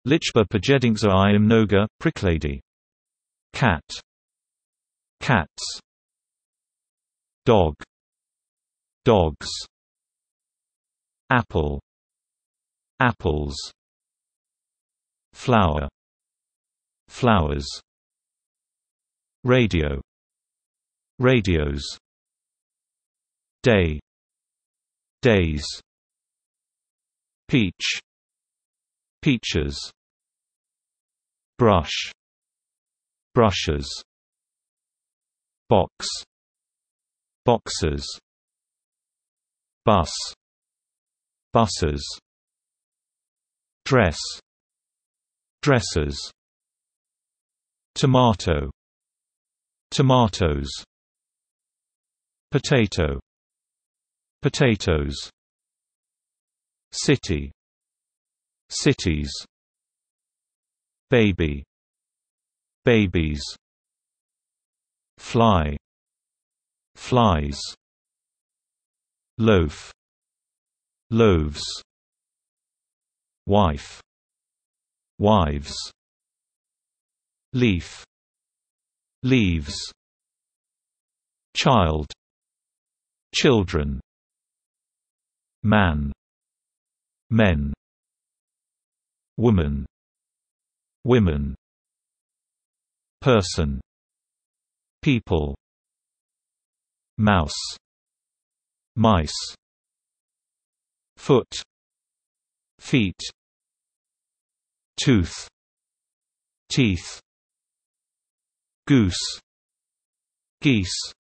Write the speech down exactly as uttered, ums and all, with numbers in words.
Lichba Pagedingza I am Noga, Pricklady. Cat. Cats. Dog. Dogs. Apple. Apples. Flower. Flowers. Radio. Radios. Day. Days. Peach. Peaches. Brush. Brushes. Box. Boxes. Bus. Buses. Dress. Dresses. Tomato. Tomatoes. Potato. Potatoes. City. Cities. Baby. Babies. Fly. Flies. Loaf. Loaves. Wife. Wives. Leaf. Leaves. Child. Children. Man. Men. Woman. Women. Person. People. Mouse. Mice. Foot. Feet. Tooth. Teeth. Goose. Geese.